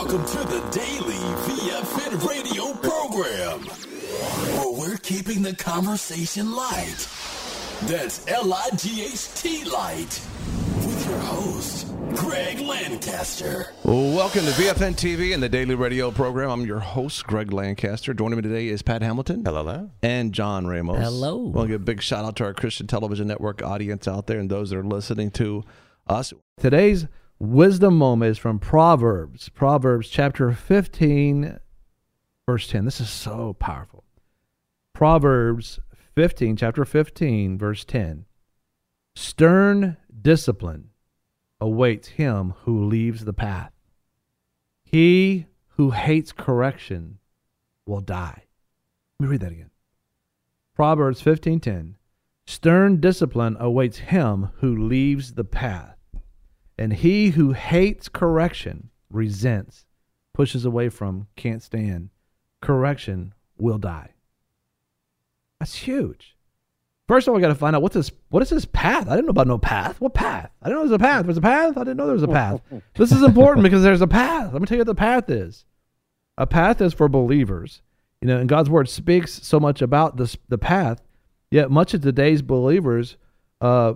Welcome to the Daily VFN radio program, where we're keeping the conversation light. That's L-I-G-H-T light. With your host, Greg Lancaster. Welcome to VFN TV and the Daily Radio program. I'm your host, Greg Lancaster. Joining me today is Pat Hamilton. Hello. And John Ramos. Hello. I want to give a big shout out to our Christian Television Network audience out there and those that are listening to us. Today's wisdom moment is from Proverbs. Proverbs chapter 15, verse 10. This is so powerful. Proverbs 15, chapter 15, verse 10. Stern discipline awaits him who leaves the path. He who hates correction will die. Let me read that again. Proverbs 15:10. Stern discipline awaits him who leaves the path, and he who hates correction, resents, pushes away from, can't stand, correction will die. That's huge. First of all, we got to find out what is this path? I didn't know about no path. What path? I didn't know there's a path. There's a path? I didn't know there was a path. This is important because there's a path. Let me tell you what the path is. A path is for believers. You know, and God's word speaks so much about the path, yet much of today's believers, if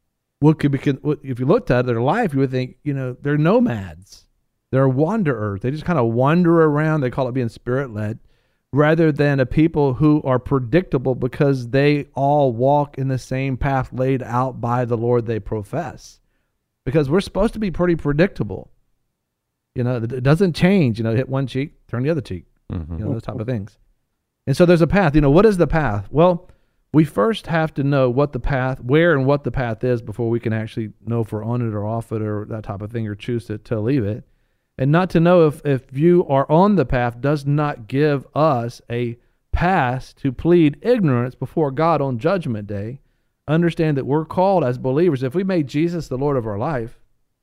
you looked at their life, you would think, you know, they're nomads. They're wanderers. They just kind of wander around. They call it being spirit-led, rather than a people who are predictable because they all walk in the same path laid out by the Lord they profess. Because we're supposed to be pretty predictable. You know, it doesn't change. You know, hit one cheek, turn the other cheek. You know, those type of things. And so there's a path. You know, what is the path? Well, we first have to know what the path, where and what the path is before we can actually know if we're on it or off it or that type of thing or choose to leave it. And not to know if you are on the path does not give us a pass to plead ignorance before God on Judgment Day. Understand that we're called as believers. If we made Jesus the Lord of our life,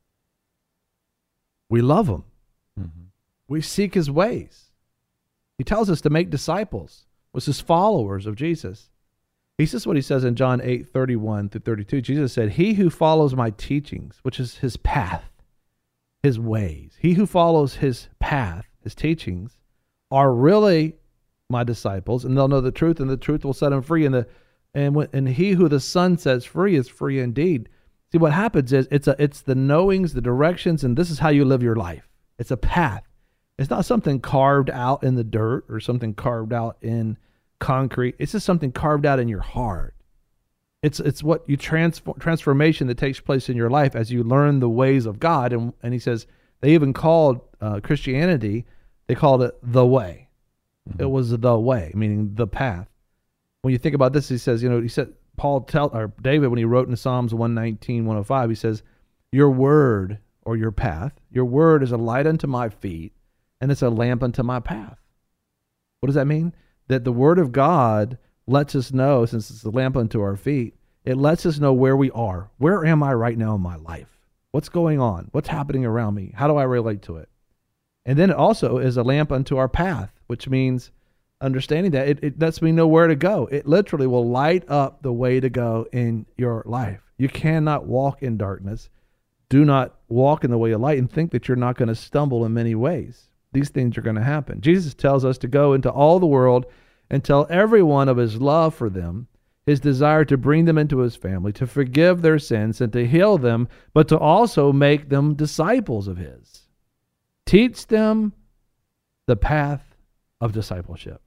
we love him. We seek his ways. He tells us to make disciples, which is followers of Jesus. This is what he says in John 8:31-32. Jesus said, he who follows my teachings, which is his path, his ways. He who follows his path, his teachings, are really my disciples, and they'll know the truth, and the truth will set them free. And he who the Son sets free is free indeed. See, what happens is it's the knowings, the directions, and this is how you live your life. It's a path. It's not something carved out in the dirt or something carved out in concrete. It's just something carved out in your heart. It's what you transformation that takes place in your life as you learn the ways of God. And he says they even called Christianity, they called it the way. It was the way, meaning the path. When you think about this, he says, you know, David, when he wrote in Psalms 119:105, he says, your word or your path, your word is a light unto my feet and it's a lamp unto my path. What does that mean? That the word of God lets us know, since it's a lamp unto our feet, it lets us know where we are. Where am I right now in my life? What's going on? What's happening around me? How do I relate to it? And then it also is a lamp unto our path, which means understanding that it lets me know where to go. It literally will light up the way to go in your life. You cannot walk in darkness. Do not walk in the way of light and think that you're not going to stumble in many ways. These things are going to happen. Jesus tells us to go into all the world and tell everyone of his love for them, his desire to bring them into his family, to forgive their sins and to heal them, but to also make them disciples of his. Teach them the path of discipleship.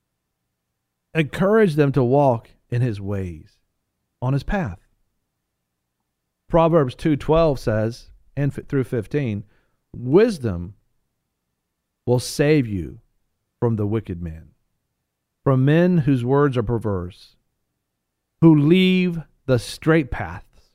Encourage them to walk in his ways, on his path. Proverbs 2:12 says, and through 15, wisdom will save you from the wicked man, from men whose words are perverse, who leave the straight paths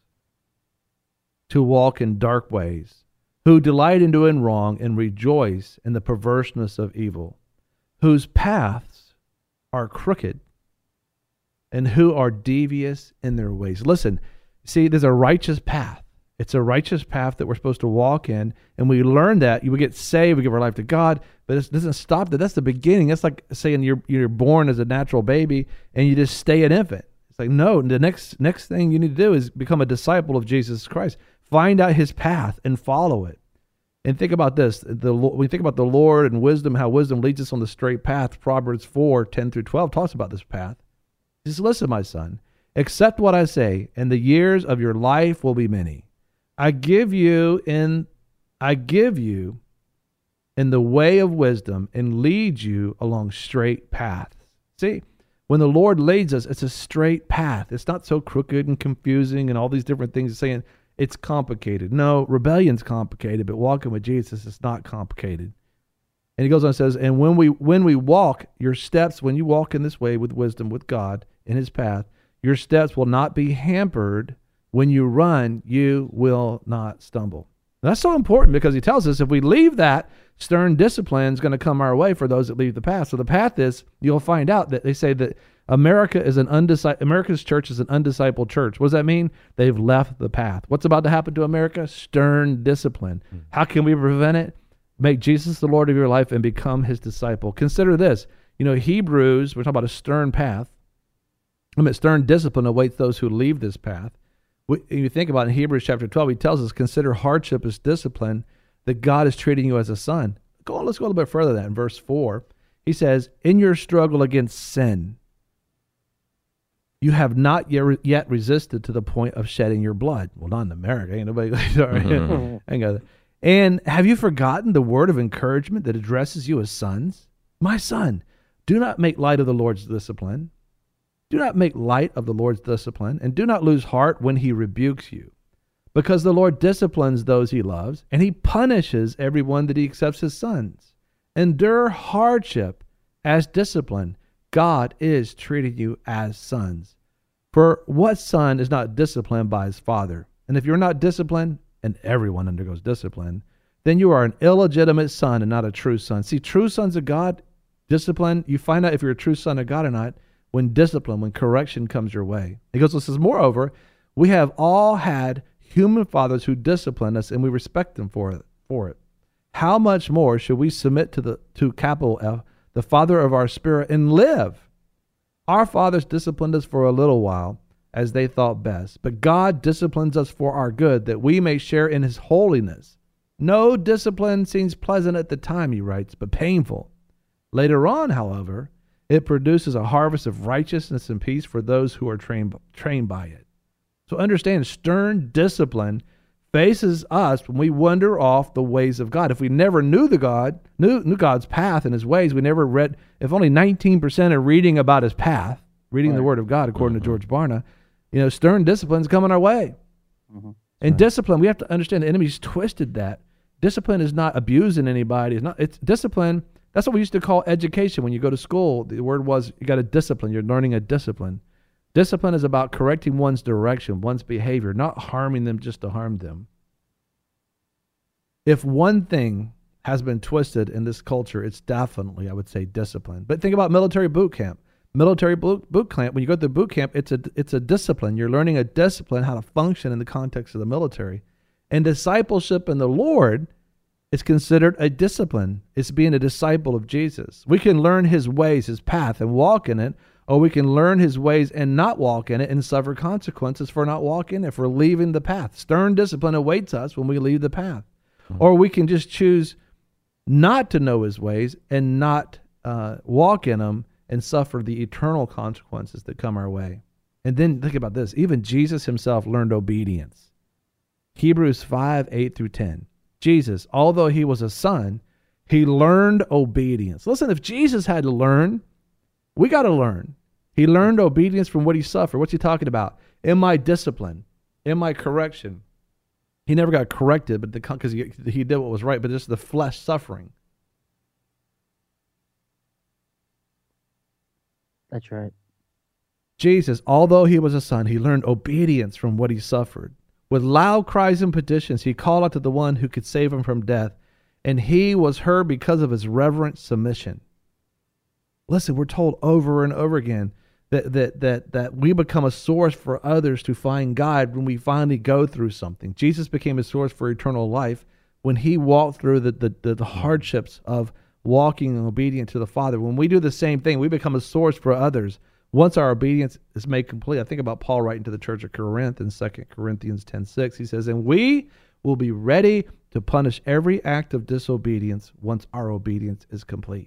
to walk in dark ways, who delight in doing wrong and rejoice in the perverseness of evil, whose paths are crooked and who are devious in their ways. Listen, see, there's a righteous path. It's a righteous path that we're supposed to walk in, and we learn that. We get saved, we give our life to God, but it doesn't stop that. That's the beginning. That's like saying you're born as a natural baby, and you just stay an infant. It's like, no, the next thing you need to do is become a disciple of Jesus Christ. Find out his path and follow it. And think about this. When we think about the Lord and wisdom, how wisdom leads us on the straight path, Proverbs 4:10-12 talks about this path. He says, listen, my son, accept what I say, and the years of your life will be many. I give you in the way of wisdom and lead you along straight paths. See, when the Lord leads us, it's a straight path. It's not so crooked and confusing and all these different things saying it's complicated. No, rebellion's complicated, but walking with Jesus is not complicated. And he goes on and says, and when we walk, your steps, when you walk in this way with wisdom, with God, in his path, your steps will not be hampered. When you run, you will not stumble. That's so important because he tells us if we leave that, stern discipline is going to come our way for those that leave the path. So the path is, you'll find out that they say that America's church is an undiscipled church. What does that mean? They've left the path. What's about to happen to America? Stern discipline. How can we prevent it? Make Jesus the Lord of your life and become his disciple. Consider this. Hebrews, we're talking about a stern path. Stern discipline awaits those who leave this path. You think about it, in Hebrews chapter 12, he tells us, consider hardship as discipline, that God is treating you as a son. Let's go a little bit further than that. In verse 4, he says, in your struggle against sin, you have not yet resisted to the point of shedding your blood. Well, not in America. Ain't nobody. Sorry. And have you forgotten the word of encouragement that addresses you as sons? My son, do not make light of the Lord's discipline. Do not make light of the Lord's discipline, and do not lose heart when he rebukes you. Because the Lord disciplines those he loves, and he punishes everyone that he accepts as sons. Endure hardship as discipline. God is treating you as sons. For what son is not disciplined by his father? And if you're not disciplined, and everyone undergoes discipline, then you are an illegitimate son and not a true son. See, true sons of God, discipline, you find out if you're a true son of God or not when correction comes your way. He goes and says, moreover, we have all had human fathers who discipline us, and we respect them for it. How much more should we submit to capital F, the Father of our spirit, and live? Our fathers disciplined us for a little while, as they thought best, but God disciplines us for our good, that we may share in his holiness. No discipline seems pleasant at the time, he writes, but painful. Later on, however, it produces a harvest of righteousness and peace for those who are trained by it. So understand, stern discipline faces us when we wander off the ways of God. If we never knew knew God's path and his ways, we never read, if only 19% are reading about his path, reading the word of God, according to George Barna, stern discipline's coming our way. And discipline, we have to understand the enemy's twisted that. Discipline is not abusing anybody. It's discipline. That's what we used to call education. When you go to school, the word was you got a discipline. You're learning a discipline. Discipline is about correcting one's direction, one's behavior, not harming them just to harm them. If one thing has been twisted in this culture, it's definitely, I would say, discipline. But think about military boot camp. Military boot camp, when you go to boot camp, it's a discipline. You're learning a discipline, how to function in the context of the military. And discipleship in the Lord is considered a discipline. It's being a disciple of Jesus. We can learn his ways, his path, and walk in it, or we can learn his ways and not walk in it and suffer consequences for not walking it, for leaving the path. Stern discipline awaits us when we leave the path. Or we can just choose not to know his ways and not walk in them and suffer the eternal consequences that come our way. And then think about this. Even Jesus himself learned obedience. Hebrews 5:8-10. Jesus, although he was a son, he learned obedience. Listen, if Jesus had to learn, we got to learn. He learned obedience from what he suffered. What's he talking about? In my discipline, in my correction. He never got corrected, but because he did what was right, but just the flesh suffering. That's right. Jesus, although he was a son, he learned obedience from what he suffered. With loud cries and petitions, he called out to the one who could save him from death, and he was heard because of his reverent submission. Listen, we're told over and over again that we become a source for others to find God when we finally go through something. Jesus became a source for eternal life when he walked through the hardships of walking and obedient to the Father. When we do the same thing, we become a source for others. Once our obedience is made complete, I think about Paul writing to the church of Corinth in 2 Corinthians 10:6. He says, and we will be ready to punish every act of disobedience once our obedience is complete.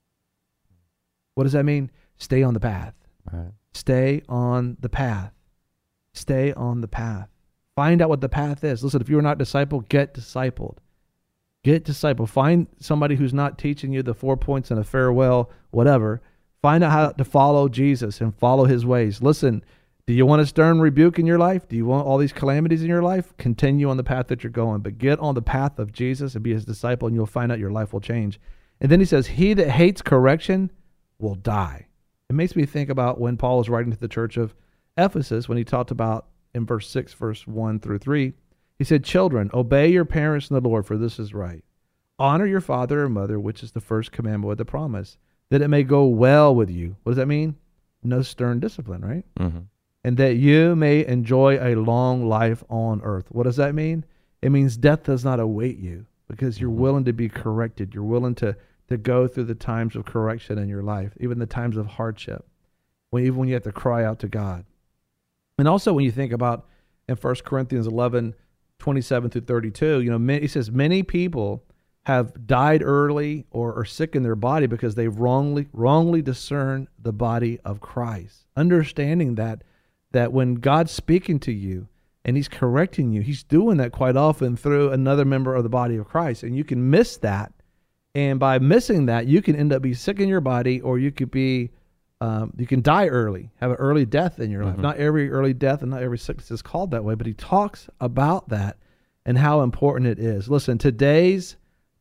What does that mean? Stay on the path. Right. Stay on the path. Stay on the path. Find out what the path is. Listen, if you are not discipled, get discipled. Get discipled. Find somebody who's not teaching you the 4 points and a farewell, whatever. Find out how to follow Jesus and follow his ways. Listen, do you want a stern rebuke in your life? Do you want all these calamities in your life? Continue on the path that you're going, but get on the path of Jesus and be his disciple, and you'll find out your life will change. And then he says, he that hates correction will die. It makes me think about when Paul was writing to the church of Ephesus, when he talked about in verse 6, verse 1 through 3, he said, children, obey your parents in the Lord, for this is right. Honor your father and mother, which is the first commandment with the promise, that it may go well with you. What does that mean? No stern discipline, right? Mm-hmm. And that you may enjoy a long life on earth. What does that mean? It means death does not await you because you're willing to be corrected. You're willing to go through the times of correction in your life, even the times of hardship, even when you have to cry out to God. And also when you think about in 1 Corinthians 11, 27 through 32, he says, many people have died early or are sick in their body because they've wrongly discerned the body of Christ. Understanding that when God's speaking to you and he's correcting you, he's doing that quite often through another member of the body of Christ. And you can miss that. And by missing that, you can end up being sick in your body, or you could be, you can die early, have an early death in your life. Not every early death and not every sickness is called that way, but he talks about that and how important it is. Listen, today's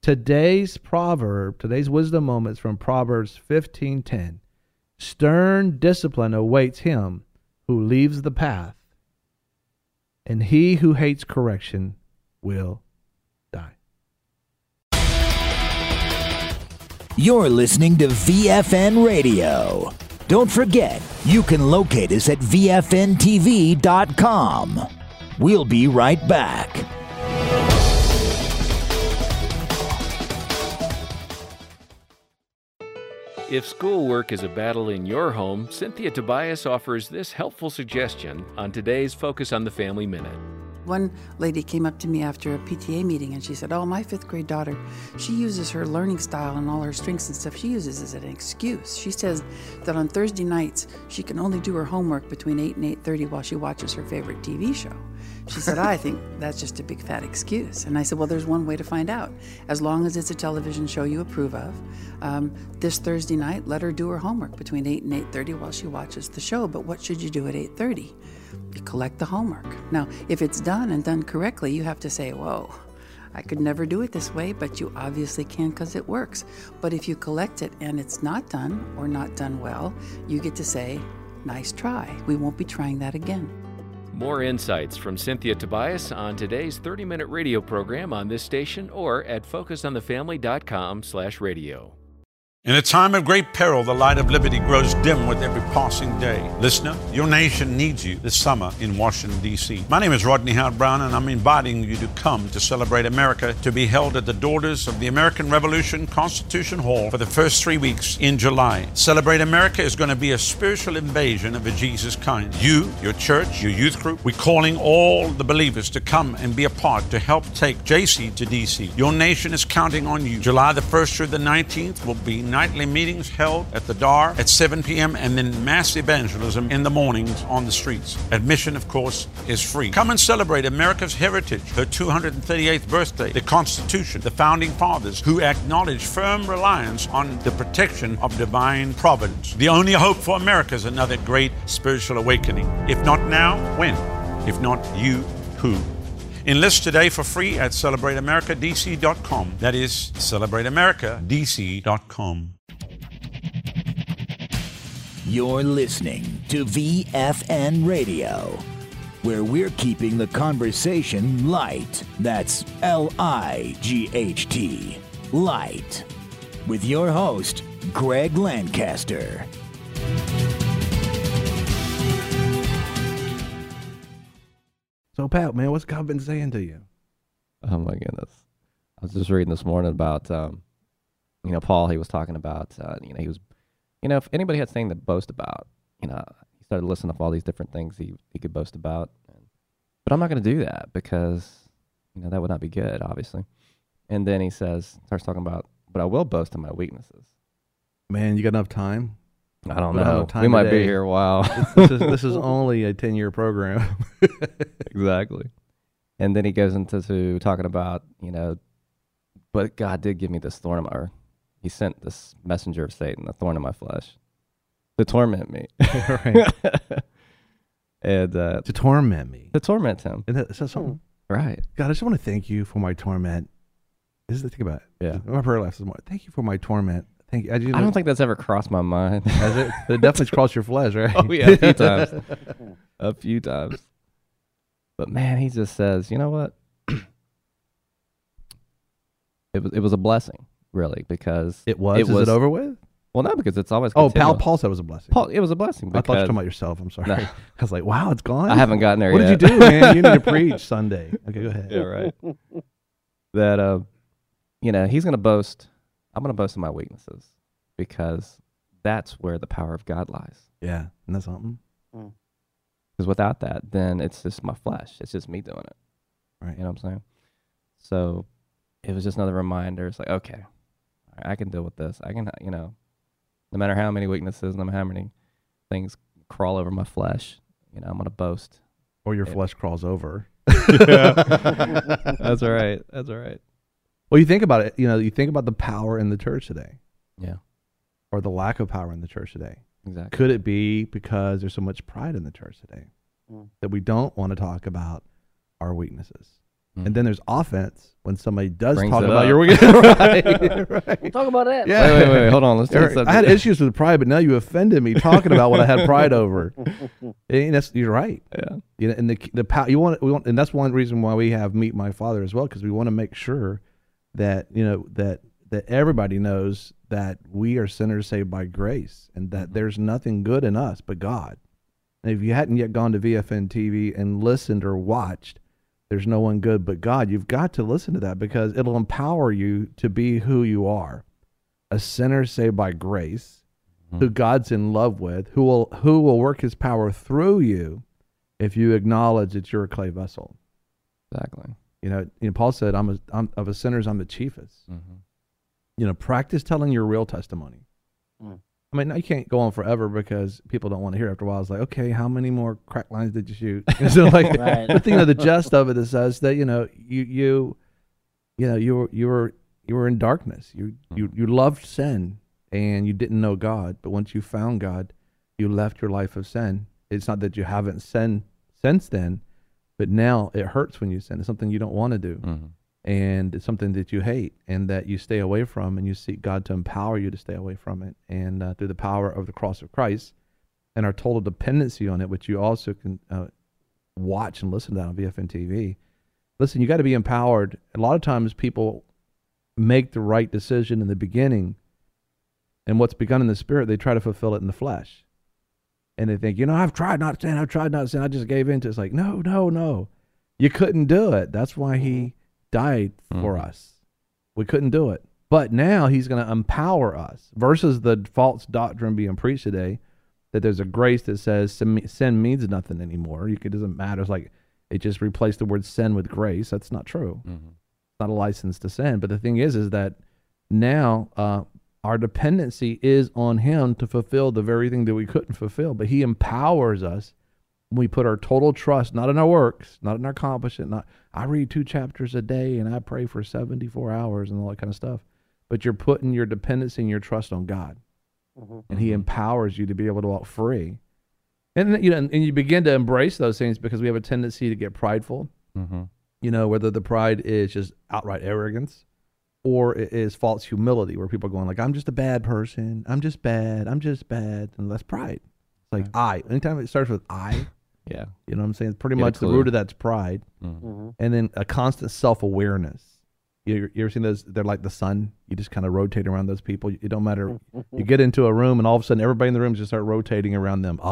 proverb, today's wisdom moments from Proverbs 15:10. Stern discipline awaits him who leaves the path, and he who hates correction will die. You're listening to VFN Radio. Don't forget, you can locate us at VFNTV.com. We'll be right back. If schoolwork is a battle in your home, Cynthia Tobias offers this helpful suggestion on today's Focus on the Family Minute. One lady came up to me after a PTA meeting and she said, my 5th grade daughter, she uses her learning style and all her strengths and stuff, she uses as an excuse. She says that on Thursday nights, she can only do her homework between 8 and 8:30 while she watches her favorite TV show. She said, I think that's just a big fat excuse. And I said, well, there's one way to find out. As long as it's a television show you approve of, this Thursday night, let her do her homework between 8 and 8:30 while she watches the show. But what should you do at 8:30? You collect the homework. Now, if it's done and done correctly, you have to say, whoa, I could never do it this way, but you obviously can because it works. But if you collect it and it's not done or not done well, you get to say, nice try. We won't be trying that again. More insights from Cynthia Tobias on today's 30-minute radio program on this station or at focusonthefamily.com/radio. In a time of great peril, the light of liberty grows dim with every passing day. Listener, your nation needs you this summer in Washington, D.C. My name is Rodney Howard-Brown, and I'm inviting you to come to Celebrate America, to be held at the Daughters of the American Revolution Constitution Hall for the first 3 weeks in July. Celebrate America is going to be a spiritual invasion of a Jesus kind. You, your church, your youth group, we're calling all the believers to come and be a part to help take JC to D.C. Your nation is counting on you. July the 1st through the 19th will be nightly meetings held at the DAR at 7 p.m. and then mass evangelism in the mornings on the streets. Admission, of course, is free. Come and celebrate America's heritage, her 238th birthday, the Constitution, the Founding Fathers, who acknowledge firm reliance on the protection of divine providence. The only hope for America is another great spiritual awakening. If not now, when? If not you, who? Enlist today for free at CelebrateAmericaDC.com. That is CelebrateAmericaDC.com. You're listening to VFN Radio, where we're keeping the conversation light. That's LIGHT, light. With your host, Greg Lancaster. So, Pat, man, what's God been saying to you? Oh my goodness! I was just reading this morning about, Paul. He was talking about, he was, if anybody had something to boast about, he started listing off all these different things he could boast about. But I'm not going to do that because that would not be good, obviously. And then he starts talking about, but I will boast in my weaknesses. Man, you got enough time? I don't We don't have know. enough time We might today. be here a while. This is only a 10-year program. Exactly. And then he goes into talking about, but God did give me this thorn in my, he sent this messenger of Satan, a thorn in my flesh, to torment me. Right. And To torment me. to torment him. Is that something? Right. God, I just want to thank you for my torment. This is the thing about it. Yeah. My prayer life is more, thank you for my torment. Thank you. I don't think that's ever crossed my mind. Has it? It definitely crossed your flesh, right? Oh, yeah, a few times. A few times. But man, he just says, you know what? It was a blessing, really, because It was. Is it over with? Well, no, because it's always Oh, continual. Paul said it was a blessing. Paul, it was a blessing. I thought you were because talking about yourself. I'm sorry. No. I was like, wow, it's gone. I haven't gotten there What yet. did you do, man? You need to preach Sunday. Okay, go ahead. Yeah, right. That he's going to boast. I'm going to boast in my weaknesses because that's where the power of God lies. Yeah, and that's something. Because without that, then it's just my flesh. It's just me doing it. Right. You know what I'm saying? So it was just another reminder. It's like, okay, all right, I can deal with this. I can, no matter how many weaknesses, no matter how many things crawl over my flesh, I'm going to boast. Or your flesh crawls over. That's all right. That's all right. Well, you think about it. You think about the power in the church today, Yeah, or the lack of power in the church today. exactly. Could it be because there's so much pride in the church today that we don't want to talk about our weaknesses? And then there's offense when somebody does Brings talk it up up. your weaknesses. Right. Talk about that. Yeah. Wait. Hold on. Let's take Eric, I had issues with pride, but now you offended me talking about what I had pride over. And you're right. Yeah. And the power we want, and that's one reason why we have Meet My Father as well, because we want to make sure that that everybody knows that we are sinners saved by grace, and that there's nothing good in us but God. And if you hadn't yet gone to VFN TV and listened or watched, there's no one good but God, you've got to listen to that, because it'll empower you to be who you are, a sinner saved by grace, who God's in love with, who will work his power through you if you acknowledge that you're a clay vessel. Exactly. Paul said, I'm of a sinners, I'm the chiefest. Practice telling your real testimony. I mean, you can't go on forever because people don't want to hear it after a while. It's like, okay, how many more crack lines did you shoot? So like, Right. but the gist of it is says that you were in darkness. You loved sin and you didn't know God. But once you found God, you left your life of sin. It's not that you haven't sinned since then, but now it hurts when you sin. It's something you don't want to do. And it's something that you hate and that you stay away from, and you seek God to empower you to stay away from it. And through the power of the cross of Christ and our total dependency on it, which you also can watch and listen to that on VFN TV. Listen, you got to be empowered. A lot of times people make the right decision in the beginning, and what's begun in the spirit, they try to fulfill it in the flesh. And they think, I've tried not to sin. I just gave in to it. It's like, no. You couldn't do it. That's why he died for us. We couldn't do it. But now he's going to empower us versus the false doctrine being preached today that there's a grace that says sin means nothing anymore. It doesn't matter. It's like it just replaced the word sin with grace. That's not true. It's not a license to sin. But the thing is that now our dependency is on him to fulfill the very thing that we couldn't fulfill. But he empowers us when we put our total trust, not in our works, not in our accomplishment, I read 2 chapters a day and I pray for 74 hours and all that kind of stuff. But you're putting your dependency and your trust on God. And he empowers you to be able to walk free. And you begin to embrace those things because we have a tendency to get prideful. Whether the pride is just outright arrogance or it is false humility, where people are going like, I'm just a bad person. I'm just bad. And that's pride. It's like I. Anytime it starts with I, Yeah. you know what I'm saying? Pretty Get a much the clue. root of that's pride. And then a constant self-awareness. You ever seen those? They're like the sun. You just kind of rotate around those people. It don't matter. You get into a room and all of a sudden everybody in the room just start rotating around them.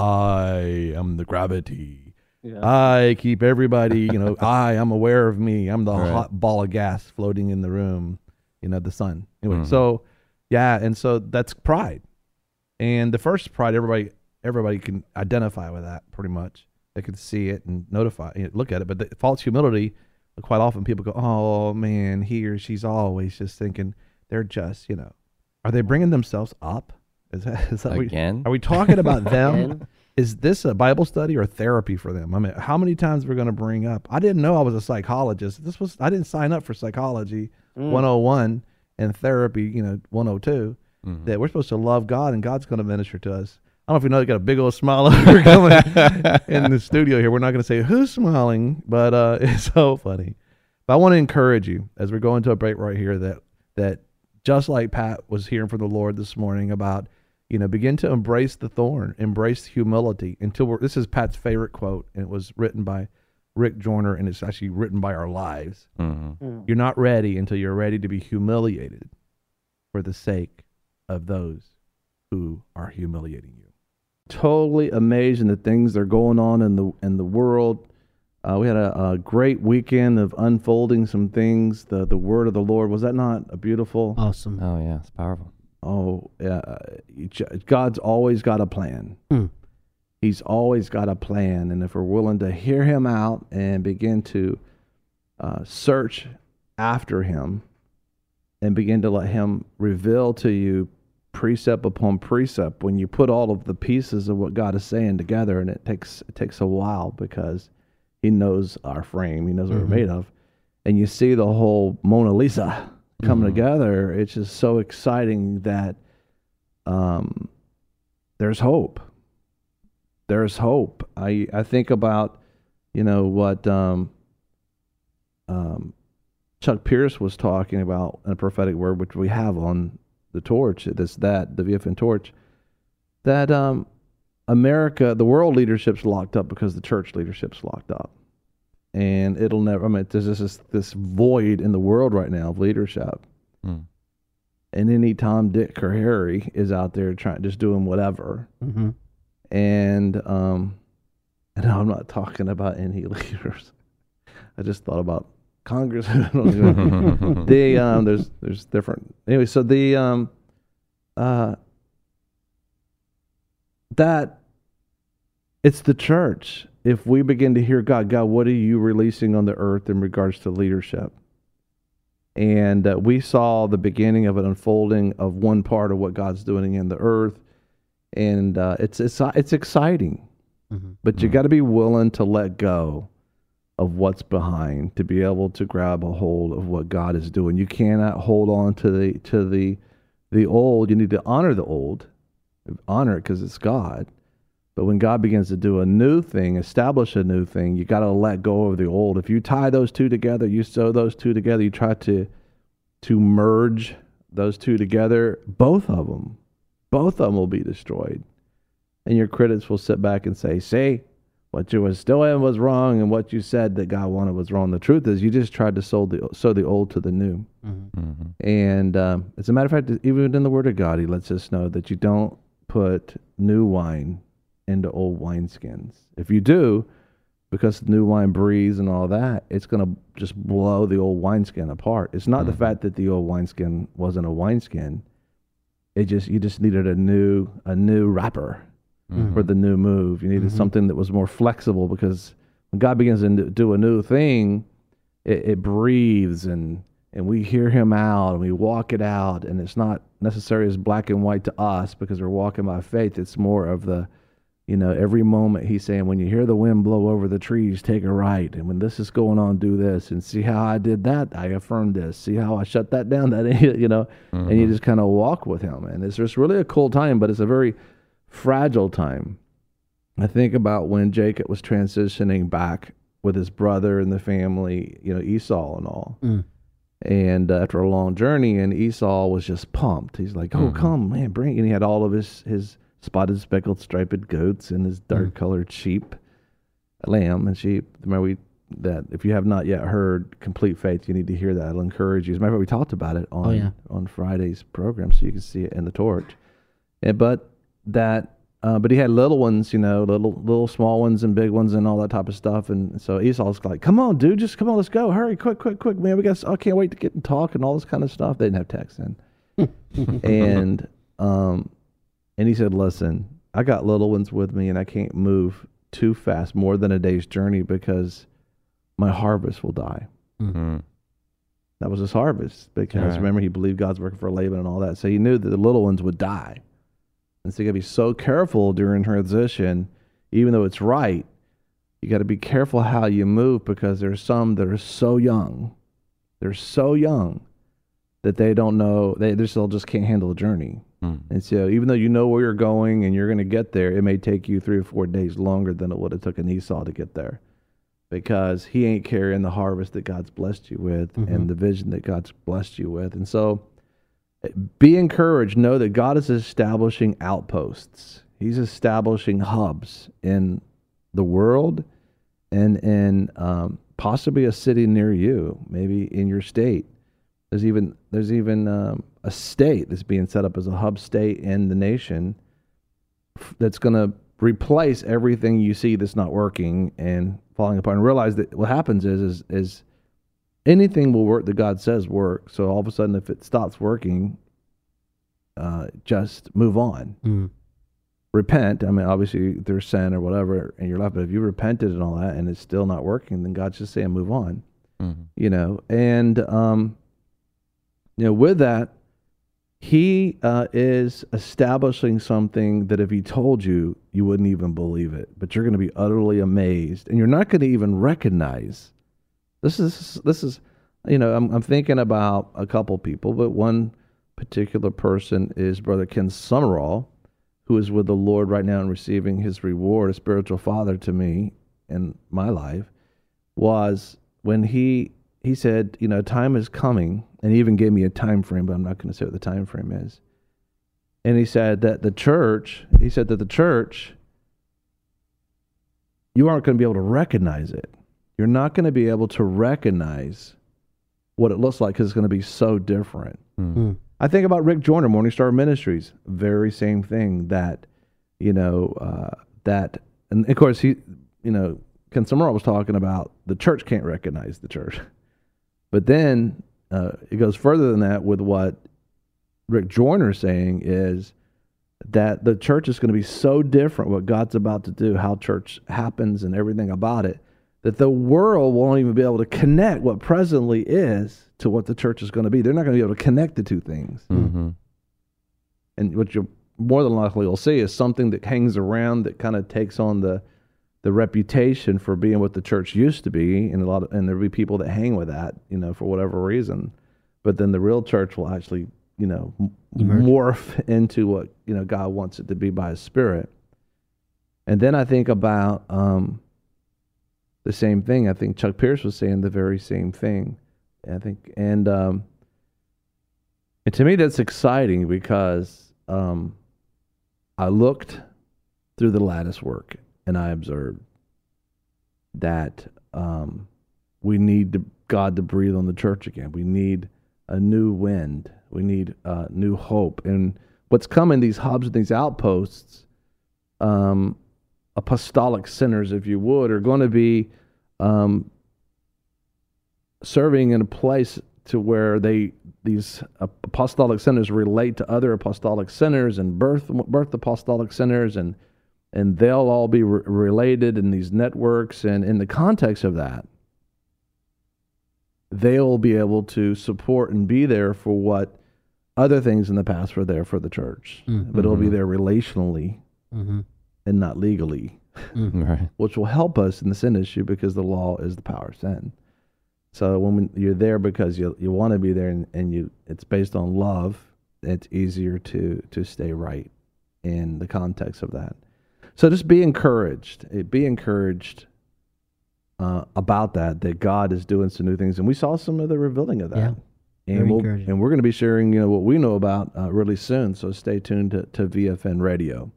I am the gravity. Yeah. I keep everybody, I'm aware of me. I'm the Right. hot ball of gas floating in the room, the sun. Anyway, so, yeah, and so that's pride. And the first pride, everybody can identify with that pretty much. They can see it and look at it. But the false humility quite often people go, oh man, he or she's always just thinking they're just, are they bringing themselves up? Is that Again? Are we talking about them? Is this a Bible study or therapy for them? I mean, how many times we're going to bring up? I didn't know I was a psychologist. I didn't sign up for psychology 101 and therapy, 102. That we're supposed to love God and God's going to minister to us. I don't know if you know, you got a big old smile over coming in the studio here. We're not going to say who's smiling, but it's so funny. But I want to encourage you as we go into a break right here that just like Pat was hearing from the Lord this morning about, begin to embrace the thorn, embrace humility this is Pat's favorite quote, and it was written by Rick Joyner, and it's actually written by our lives. You're not ready until you're ready to be humiliated for the sake of those who are humiliating you. Totally amazing the things that are going on in the world. We had a great weekend of unfolding some things. The word of the Lord, was that not a beautiful? Awesome. Oh yeah, it's powerful. Oh yeah, God's always got a plan. He's always got a plan, and if we're willing to hear Him out and begin to search after Him and begin to let Him reveal to you precept upon precept, when you put all of the pieces of what God is saying together, and it takes a while because He knows our frame, He knows what we're made of, and you see the whole Mona Lisa come together. It's just so exciting that there's hope. There's hope. I think about what Chuck Pierce was talking about in a prophetic word, which we have on the torch, the VFN torch, that America, the world leadership's locked up because the church leadership's locked up. And it'll never, there's this void in the world right now of leadership. And any Tom, Dick, or Harry is out there just doing whatever. And I'm not talking about any leaders. I just thought about Congress. There's different. Anyway, so that it's the church. If we begin to hear God, what are you releasing on the earth in regards to leadership? And we saw the beginning of an unfolding of one part of what God's doing in the earth, and it's exciting. But you got to be willing to let go of what's behind to be able to grab a hold of what God is doing. You cannot hold on to the old. You need to honor the old, honor it because it's God. But when God begins to do a new thing, establish a new thing, you got to let go of the old. If you tie those two together, you sew those two together, you try to merge those two together, both of them will be destroyed. And your critics will sit back and say, see, what you was doing was wrong, and what you said that God wanted was wrong. The truth is, you just tried to sew the old to the new. And as a matter of fact, even in the Word of God, He lets us know that you don't put new wine into old wineskins. If you do, because the new wine breathes and all that, it's going to just blow the old wineskin apart. It's not the fact that the old wineskin wasn't a wineskin. You just needed a new wrapper for the new move. You needed something that was more flexible, because when God begins to do a new thing, it breathes and we hear Him out and we walk it out, and it's not necessarily as black and white to us because we're walking by faith. It's more of the, every moment He's saying, when you hear the wind blow over the trees, take a right. And when this is going on, do this. And see how I did that? I affirmed this. See how I shut that down? And you just kind of walk with Him. And it's just really a cool time, but it's a very fragile time. I think about when Jacob was transitioning back with his brother and the family, Esau and all. And after a long journey, and Esau was just pumped. He's like, oh, come, man, bring. And he had all of his spotted, speckled, striped goats and his dark-colored lamb and sheep. Remember that if you have not yet heard Complete Faith, you need to hear that. I'll encourage you. As a matter of fact, we talked about it on Friday's program, so you can see it in the torch. But he had little ones, little small ones and big ones and all that type of stuff. And so Esau's like, come on, dude, just come on, let's go. Hurry, quick, man. I can't wait to get and talk and all this kind of stuff. They didn't have text then. And he said, listen, I got little ones with me and I can't move too fast, more than a day's journey, because my harvest will die. Mm-hmm. That was his harvest, because Right. remember, he believed God's working for Laban and all that. So he knew that the little ones would die. And so you got to be so careful during transition, even though it's right. You got to be careful how you move, because there's some that are so young. They're so young that they don't know, they still just can't handle the journey. And so even though you know where you're going and you're going to get there, it may take you 3 or 4 days longer than it would have taken Esau to get there, because he ain't carrying the harvest that God's blessed you with and the vision that God's blessed you with. And so be encouraged. Know that God is establishing outposts. He's establishing hubs in the world and in possibly a city near you, maybe in your state. There's even a state that's being set up as a hub state in the nation that's going to replace everything you see that's not working and falling apart. And realize that what happens is anything will work that God says work. So all of a sudden, if it stops working, just move on. Repent. I mean, obviously there's sin or whatever in your life, but if you repented and all that and it's still not working, then God's just saying move on. You know, and you know, with that, he is establishing something that if he told you, you wouldn't even believe it, but you're going to be utterly amazed, and you're not going to even recognize. This is, you know, I'm thinking about a couple people, but one particular person is Brother Ken Summerall, who is with the Lord right now and receiving his reward, a spiritual father to me in my life, was when he said, you know, time is coming, and he even gave me a time frame, but I'm not going to say what the time frame is. And he said that the church, you aren't going to be able to recognize it. You're not going to be able to recognize what it looks like, because it's going to be so different. I think about Rick Joyner, Morning Star Ministries, very same thing, that, you know, that, and of course he, you know, Ken Summerall was talking about the church can't recognize the church. But then it goes further than that with what Rick Joyner is saying, is that the church is going to be so different, what God's about to do, how church happens and everything about it, that the world won't even be able to connect what presently is to what the church is going to be. They're not going to be able to connect the two things. And what you more than likely will see is something that hangs around that kind of takes on the reputation for being what the church used to be, and and there'll be people that hang with that, you know, for whatever reason. But then the real church will actually, you know, morph into what, you know, God wants it to be by His Spirit. And then I think about the same thing. I think Chuck Pierce was saying the very same thing. I think, and to me that's exciting, because I looked through the lattice work, and I observed that we need God to breathe on the church again. We need a new wind. We need new hope. And what's coming, these hubs and these outposts, apostolic centers, if you would, are going to be serving in a place to where these apostolic centers relate to other apostolic centers and birth apostolic centers, and they'll all be related in these networks. And in the context of that, they'll be able to support and be there for what other things in the past were there for the church. But it'll be there relationally and not legally, which will help us in the sin issue, because the law is the power of sin. So when you're there because you want to be there, and it's based on love, it's easier to stay right in the context of that. So just be encouraged. Be encouraged about that God is doing some new things, and we saw some of the revealing of that. Yeah, and we're going to be sharing, you know, what we know about really soon. So stay tuned to VFN Radio.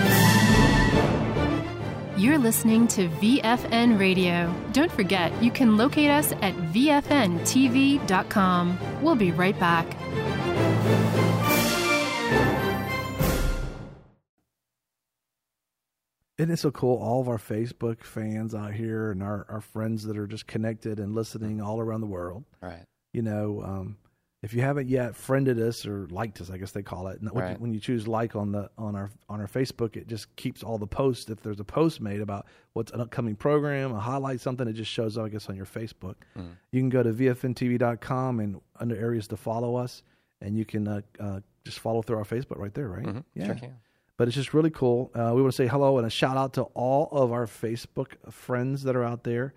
You're listening to VFN Radio. Don't forget, you can locate us at VFNTV.com. We'll be right back. Isn't it so cool? All of our Facebook fans out here, and our friends that are just connected and listening all around the world. Right. You know, If you haven't yet friended us or liked us, I guess they call it. And Right. when you choose like on our Facebook, it just keeps all the posts. If there's a post made about what's an upcoming program, a highlight, something, it just shows up, I guess, on your Facebook. You can go to vfntv.com and under areas to follow us, and you can just follow through our Facebook right there, right? Yeah. Sure can. But it's just really cool. We want to say hello and a shout out to all of our Facebook friends that are out there.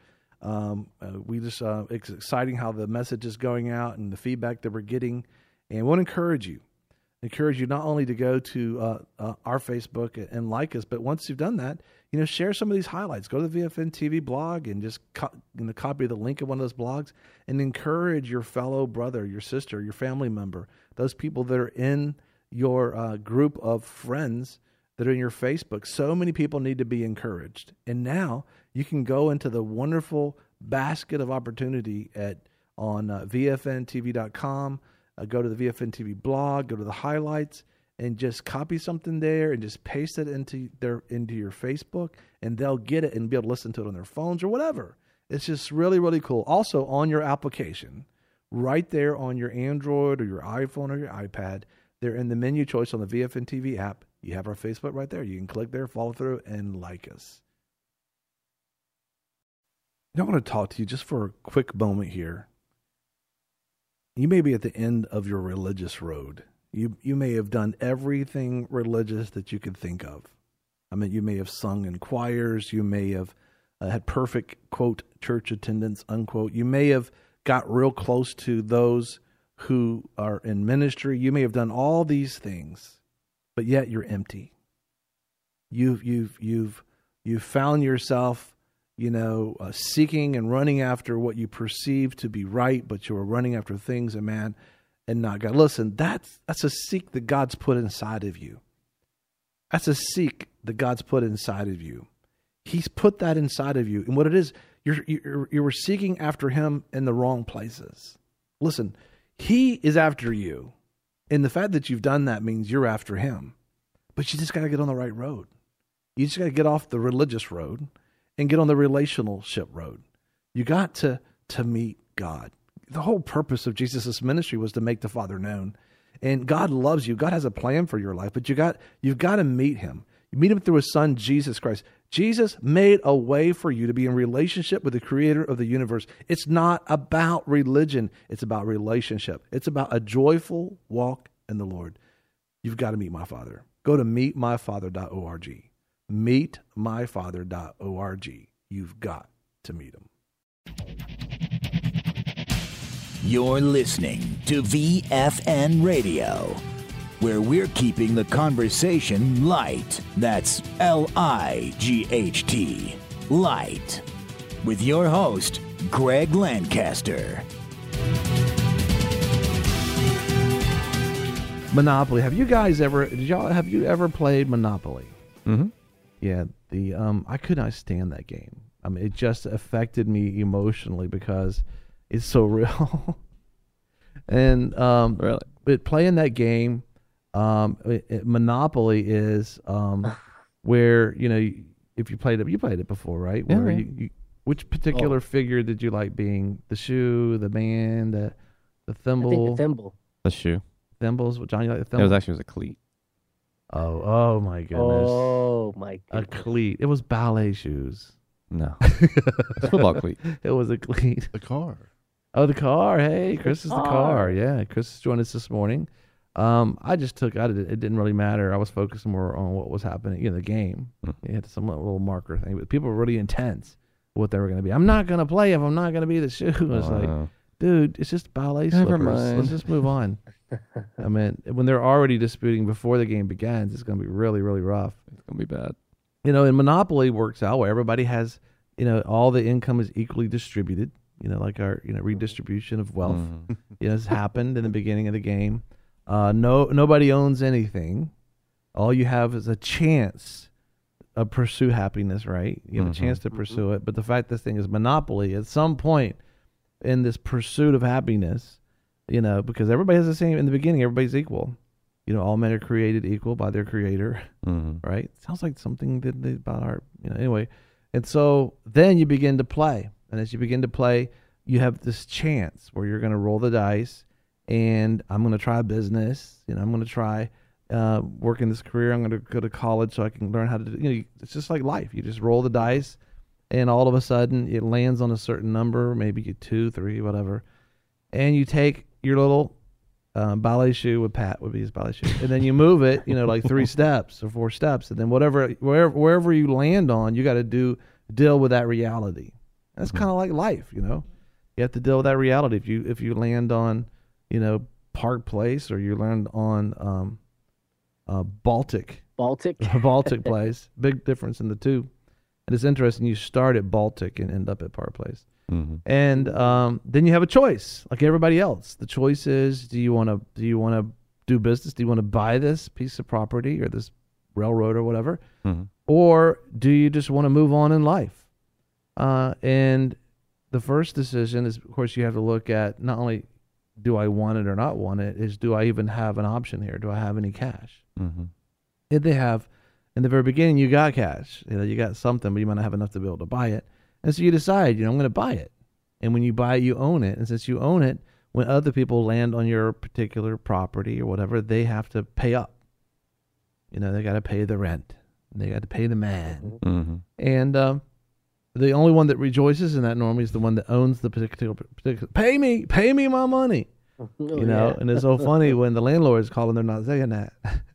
It's exciting how the message is going out and the feedback that we're getting. And we want to encourage you not only to go to our Facebook and like us, but once you've done that, share some of these highlights. Go to the VFN TV blog and just copy the link of one of those blogs and encourage your fellow brother, your sister, your family member, those people that are in your group of friends that are in your Facebook. So many people need to be encouraged. And now you can go into the wonderful basket of opportunity on vfntv.com, go to the VFN TV blog, go to the highlights, and just copy something there and just paste it into your Facebook, and they'll get it and be able to listen to it on their phones or whatever. It's just really, really cool. Also, on your application, right there on your Android or your iPhone or your iPad, they're in the menu choice on the VFN TV app. You have our Facebook right there. You can click there, follow through, and like us. I want to talk to you just for a quick moment here. You may be at the end of your religious road. You may have done everything religious that you could think of. I mean, you may have sung in choirs. You may have had perfect, quote, church attendance, unquote. You may have got real close to those who are in ministry. You may have done all these things, but yet you're empty. You've found yourself, seeking and running after what you perceive to be right, but you are running after things and man and not God. Listen, that's a seek that God's put inside of you. That's a seek that God's put inside of you. He's put that inside of you, and what it is, you were seeking after Him in the wrong places. Listen, He is after you, and the fact that you've done that means you're after Him. But you just got to get on the right road. You just got to get off the religious road and get on the relationship road. You got to meet God. The whole purpose of Jesus' ministry was to make the Father known. And God loves you. God has a plan for your life, but you've got to meet Him. You meet Him through His Son, Jesus Christ. Jesus made a way for you to be in relationship with the Creator of the universe. It's not about religion. It's about relationship. It's about a joyful walk in the Lord. You've got to meet my Father. Go to meetmyfather.org. Meetmyfather.org. You've got to meet Him. You're listening to VFN Radio, where we're keeping the conversation light. That's LIGHT, light. With your host, Greg Lancaster. Monopoly. Have you ever played Monopoly? Mm-hmm. Yeah, I could not stand that game. I mean, it just affected me emotionally because it's so real. And Really? but playing that game, Monopoly is where if you played it before, right? Yeah, Where right. you which particular figure did you like being? The shoe, the man, the thimble, I think the thimble. The shoe. thimbles. John, you like the It thimble? was a cleat. Oh my goodness! Oh my A goodness. cleat. It was ballet shoes. No. It's football cleat. It was a cleat. The car. Oh, the car. Hey, Chris is the car. car. Yeah, Chris has joined us this morning. I just took out. It didn't really matter. I was focused more on what was happening. The game. It had some little marker thing, but people were really intense with what they were going to be. I'm not going to play if I'm not going to be the shoe. It's like, dude, it's just ballet Never slippers. mind. Let's just move on. I mean, when they're already disputing before the game begins, it's going to be really, really rough. It's going to be bad. And Monopoly works out where everybody has, all the income is equally distributed. Like our, redistribution of wealth, has happened in the beginning of the game. Nobody owns anything. All you have is a chance to pursue happiness, right? You have a chance to pursue it. But the fact this thing is Monopoly, at some point in this pursuit of happiness, because everybody has the same, in the beginning, everybody's equal. All men are created equal by their creator, right? Sounds like something about our, anyway. And so then you begin to play. And as you begin to play, you have this chance where you're going to roll the dice and I'm going to try a business. I'm going to try work in this career. I'm going to go to college so I can learn how to do. It's just like life. You just roll the dice, and all of a sudden it lands on a certain number, maybe you 2, 3, whatever, and you take your little ballet shoe with Pat would be his ballet shoe, and then you move it, like 3 steps or 4 steps, and then wherever you land on, you got to deal with that reality. That's kind of like life, You have to deal with that reality. If you land on, Park Place, or you land on Baltic Place, big difference in the two. And it's interesting. You start at Baltic and end up at Park Place. Mm-hmm. And then you have a choice, like everybody else. The choice is: do you want to do business? Do you want to buy this piece of property or this railroad or whatever, or do you just want to move on in life? And the first decision is, of course, you have to look at not only do I want it or not want it, is do I even have an option here? Do I have any cash? Mm-hmm. If they have, in the very beginning, you got cash. You got something, but you might not have enough to be able to buy it. And so you decide, I'm going to buy it. And when you buy it, you own it. And since you own it, when other people land on your particular property or whatever, they have to pay up. They got to pay the rent. They got to pay the man. Mm-hmm. And the only one that rejoices in that normally is the one that owns the particular pay me my money. And it's so funny when the landlord is calling, they're not saying that.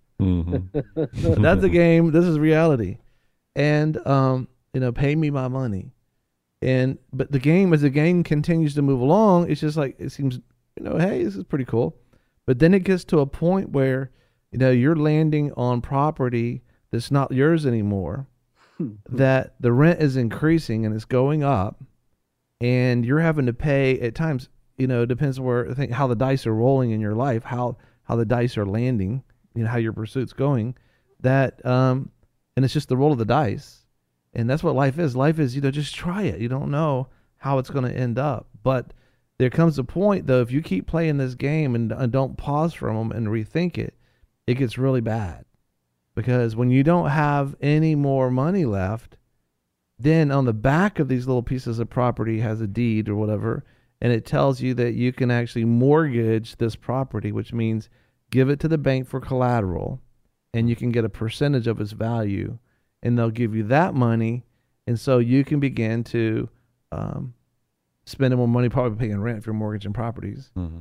Mm-hmm. That's the game. This is reality. And, pay me my money. But as the game continues to move along, it's just like, it seems, hey, this is pretty cool. But then it gets to a point where, you're landing on property that's not yours anymore, that the rent is increasing and it's going up, and you're having to pay at times, it depends how the dice are rolling in your life, how the dice are landing, how your pursuit's going, and it's just the roll of the dice. And that's what life is. Life is, just try it. You don't know how it's going to end up. But there comes a point, though, if you keep playing this game and don't pause for a moment and rethink it, it gets really bad. Because when you don't have any more money left, then on the back of these little pieces of property has a deed or whatever, and it tells you that you can actually mortgage this property, which means give it to the bank for collateral, and you can get a percentage of its value. And they'll give you that money, and so you can begin to spend more money, probably paying rent if you're mortgaging properties. Mm-hmm.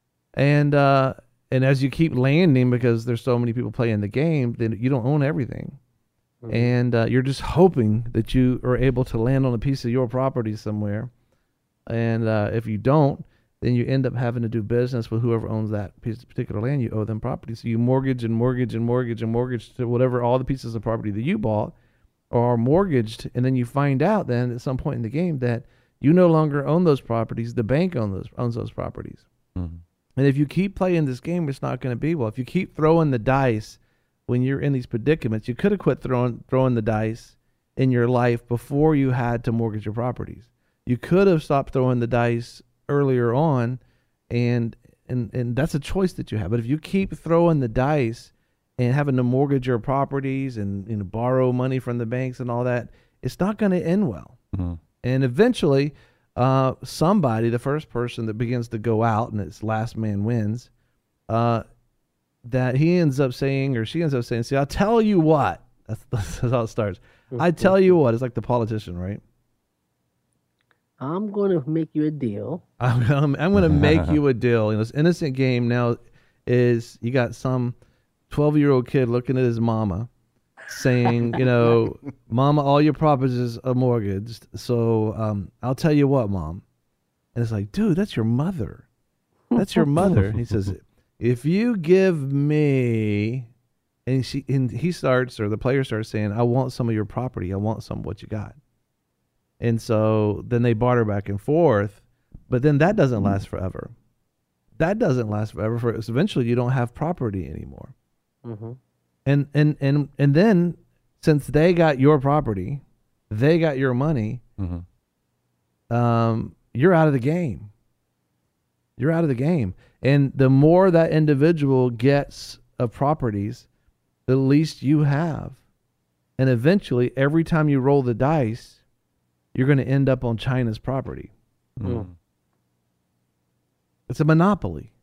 And as you keep landing, because there's so many people playing the game, then you don't own everything. Mm-hmm. And you're just hoping that you are able to land on a piece of your property somewhere. And if you don't, then you end up having to do business with whoever owns that piece of particular land. You owe them property. So you mortgage and mortgage and mortgage and mortgage to whatever, all the pieces of property that you bought are mortgaged. And then you find out then at some point in the game that you no longer own those properties. The bank owns those properties. Mm-hmm. And if you keep playing this game, it's not going to be well. If you keep throwing the dice when you're in these predicaments, you could have quit throwing the dice in your life before you had to mortgage your properties. You could have stopped throwing the dice earlier on, and that's a choice that you have. But if you keep throwing the dice and having to mortgage your properties and borrow money from the banks and all that, it's not going to end well. Mm-hmm. And eventually, somebody, the first person that begins to go out and it's last man wins, that he ends up saying, or she ends up saying, see, I'll tell you what. That's how it starts. I tell you what. It's like the politician, right? I'm going to make you a deal. I'm going to make you a deal. This innocent game now is you got some 12-year-old kid looking at his mama saying, Mama, all your properties are mortgaged. So I'll tell you what, Mom. And it's like, dude, that's your mother. That's your mother. He says, if you give me, and he starts, or the player starts saying, I want some of your property. I want some of what you got. And so then they barter back and forth, but then that doesn't last forever. That doesn't last forever. For eventually, you don't have property anymore. Mm-hmm. And then since they got your property, they got your money. Mm-hmm. You're out of the game. You're out of the game. And the more that individual gets of properties, the least you have. And eventually, every time you roll the dice, you're going to end up on China's property. Mm. It's a monopoly.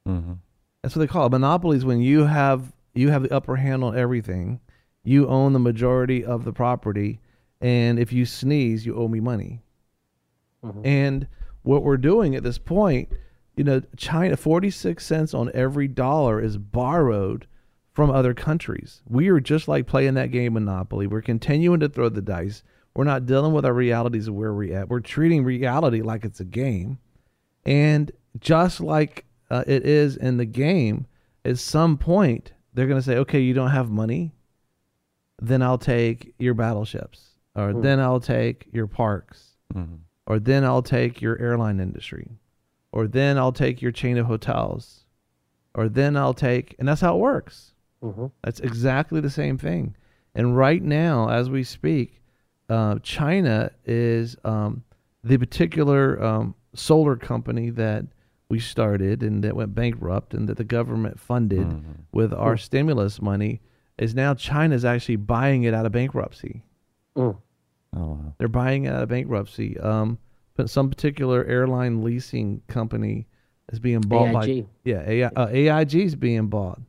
Mm-hmm. That's what they call it. Monopolies. When you have the upper hand on everything, you own the majority of the property, and if you sneeze, you owe me money. Mhm. And what we're doing at this point, China, 46 cents on every dollar is borrowed from other countries. We are just like playing that game Monopoly. We're continuing to throw the dice. We're not dealing with our realities of where we're at. We're treating reality like it's a game. And just like it is in the game, at some point, they're going to say, okay, you don't have money, then I'll take your battleships, or then I'll take your parks, or then I'll take your airline industry, or then I'll take your chain of hotels, or then I'll take, and that's how it works. That's exactly the same thing. And right now, as we speak, China is the particular solar company that we started and that went bankrupt and that the government funded with our stimulus money is now China's actually buying it out of bankruptcy. Mm. Oh, wow. They're buying it out of bankruptcy. But some particular airline leasing company is being bought AIG. AIG is being bought.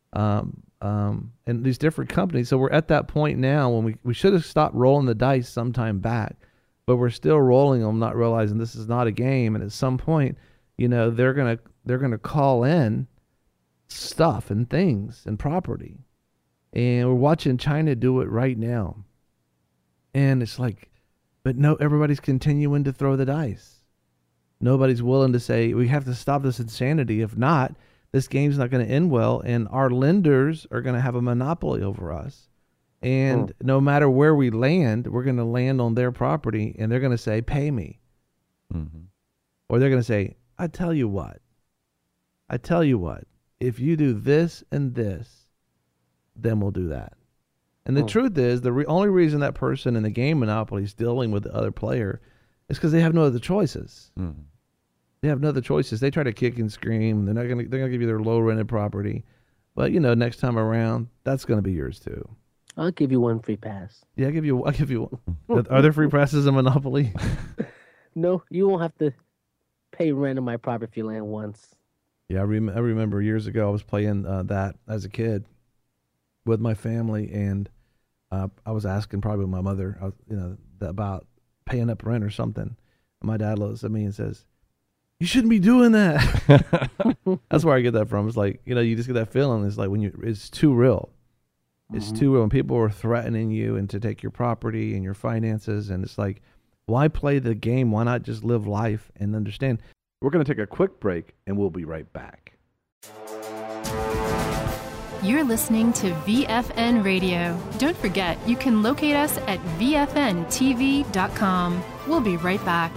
And these different companies. So we're at that point now when we should have stopped rolling the dice sometime back, but we're still rolling them, not realizing this is not a game. And at some point, they're gonna call in stuff and things and property, and we're watching China do it right now. And it's like, but no, everybody's continuing to throw the dice. Nobody's willing to say we have to stop this insanity. If not, this game's not going to end well, and our lenders are going to have a monopoly over us. And no matter where we land, we're going to land on their property, and they're going to say, pay me. Or they're going to say, I tell you what, if you do this and this, then we'll do that. And the truth is, the only reason that person in the game Monopoly is dealing with the other player is because they have no other choices. They have no other choices. They try to kick and scream. They're gonna give you their low rented property, but next time around, that's gonna be yours too. I'll give you one free pass. Yeah, I'll give you one. Are there free passes in Monopoly? No, you won't have to pay rent on my property if you land once. Yeah, I remember years ago I was playing that as a kid with my family, and I was asking probably my mother, about paying up rent or something. And my dad looks at me and says, "You shouldn't be doing that." That's where I get that from. It's like, you just get that feeling. It's like it's too real. It's too real. When people are threatening you and to take your property and your finances, and it's like, why play the game? Why not just live life and understand? We're going to take a quick break, and we'll be right back. You're listening to VFN Radio. Don't forget, you can locate us at VFNTV.com. We'll be right back.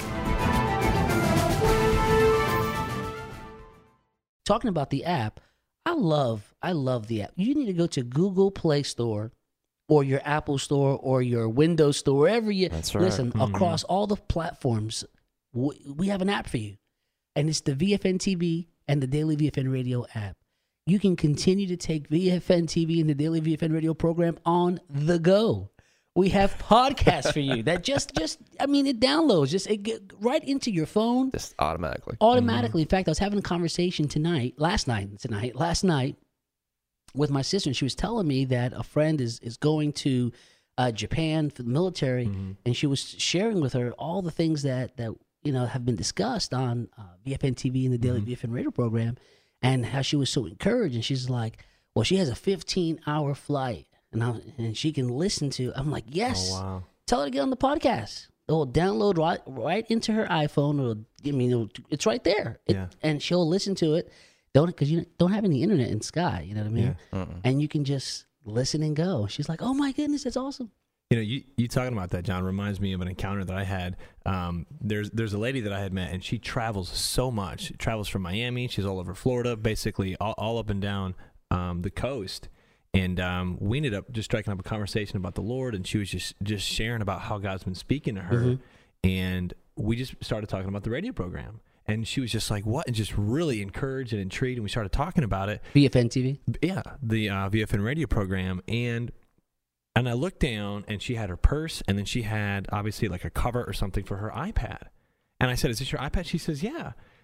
Talking about the app, I love the app. You need to go to Google Play Store or your Apple Store or your Windows Store, wherever you listen, across all the platforms. We have an app for you, and it's the VFN TV and the Daily VFN Radio app. You can continue to take VFN TV and the Daily VFN Radio program on the go. We have podcasts for you that it downloads, it get right into your phone. Just automatically. In fact, I was having a conversation last night with my sister, and she was telling me that a friend is going to Japan for the military, and she was sharing with her all the things that have been discussed on VFN TV and the Daily VFN Radio program, and how she was so encouraged. And she's like, well, she has a 15-hour flight, and she can listen to. I'm like, yes. Oh, wow. Tell her to get on the podcast. It will download right into her iPhone. It's right there. And she'll listen to it. Because you don't have any internet in Sky, you know what I mean? Yeah. And you can just listen and go. She's like, oh my goodness, that's awesome. You talking about that, John, reminds me of an encounter that I had. There's a lady that I had met, and she travels so much. She travels from Miami. She's all over Florida, basically all up and down the coast. And we ended up just striking up a conversation about the Lord, and she was just sharing about how God's been speaking to her. And we just started talking about the radio program. And she was just like, what? And just really encouraged and intrigued. And we started talking about it. VFN TV? Yeah, the VFN radio program. And I looked down, and she had her purse, and then she had, obviously, like a cover or something for her iPad. And I said, is this your iPad? She says, yeah.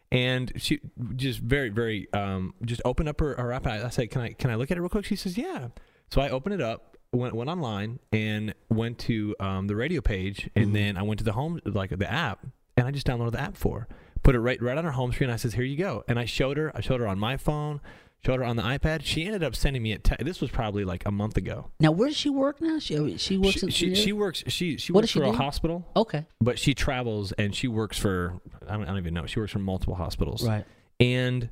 And she just very, very, just opened up her app. I said, can I look at it real quick? She says, yeah. So I opened it up, went online, and went to the radio page, and then I went to the home, like the app, and I just downloaded the app for her. Put it right on her home screen. I says, here you go. And I showed her on my phone, showed her on the iPad. She ended up sending me this was probably like a month ago. Now, where does she work now? She works. She works for a hospital. Okay. But she travels and she works for I don't even know. She works for multiple hospitals. Right. And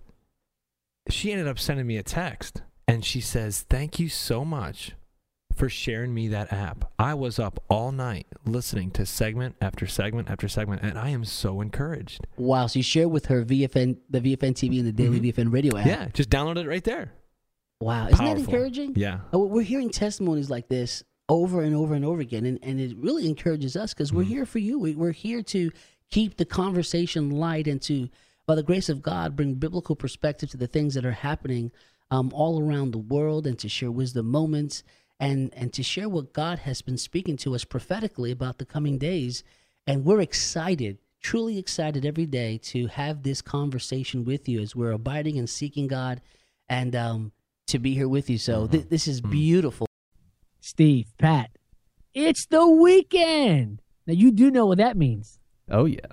she ended up sending me a text, and she says, "Thank you so much for sharing me that app. I was up all night listening to segment after segment after segment, and I am so encouraged." Wow. So you shared with her the VFN TV and the Daily VFN Radio app. Yeah, just downloaded it right there. Wow. Isn't that encouraging? Yeah. We're hearing testimonies like this over and over and over again, and it really encourages us because we're here for you. We're here to keep the conversation light and to, by the grace of God, bring biblical perspective to the things that are happening all around the world, and to share wisdom moments and to share what God has been speaking to us prophetically about the coming days. And we're excited, truly excited every day to have this conversation with you as we're abiding and seeking God, and to be here with you. So this is beautiful. Steve, Pat, it's the weekend. Now, you do know what that means. Oh, yeah.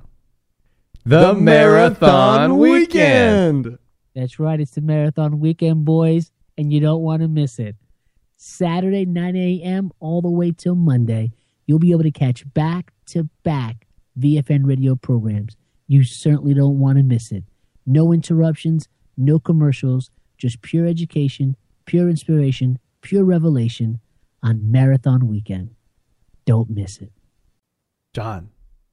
The Marathon Weekend. That's right. It's the Marathon Weekend, boys, and you don't want to miss it. Saturday, 9 a.m. all the way till Monday, you'll be able to catch back-to-back VFN radio programs. You certainly don't want to miss it. No interruptions, no commercials, just pure education, pure inspiration, pure revelation on Marathon Weekend. Don't miss it. John,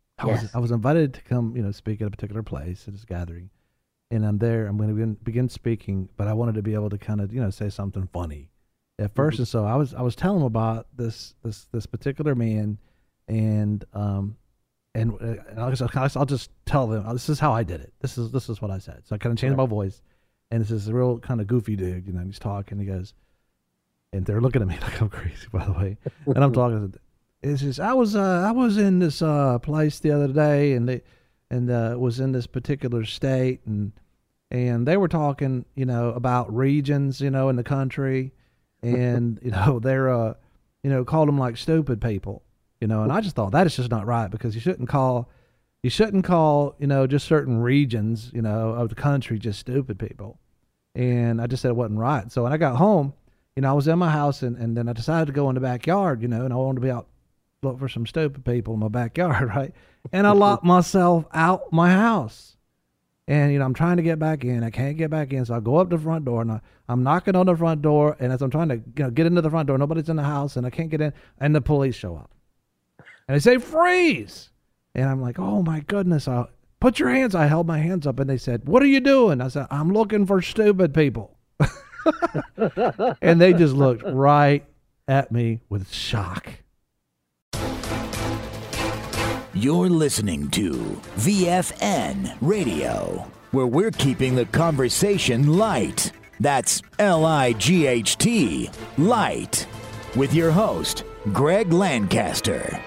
I was invited to come, speak at a particular place at this gathering, and I'm there. I'm going to begin speaking, but I wanted to be able to kind of, say something funny at first. And so I was telling him about this particular man, and I'll just tell them, this is how I did it. This is what I said. So I kind of changed my voice, and this is a real kind of goofy dude, he's talking, he goes, and they're looking at me like I'm crazy, by the way, and I'm talking. It's just I was in this place the other day, and was in this particular state, and they were talking, about regions, in the country, and they're called them like stupid people, and I just thought that is just not right, because you shouldn't call just certain regions, of the country just stupid people, and I just said it wasn't right. So when I got home, I was in my house, and then I decided to go in the backyard, and I wanted to be out. Look for some stupid people in my backyard, right? And I locked myself out my house. And, I'm trying to get back in. I can't get back in. So I go up to the front door, and I'm knocking on the front door. And as I'm trying to get into the front door, nobody's in the house, and I can't get in. And the police show up. And they say, freeze. And I'm like, oh, my goodness. Put your hands. I held my hands up, and they said, what are you doing? I said, I'm looking for stupid people. And they just looked right at me with shock. You're listening to VFN Radio, where we're keeping the conversation light. That's LIGHT, light. With your host, Greg Lancaster.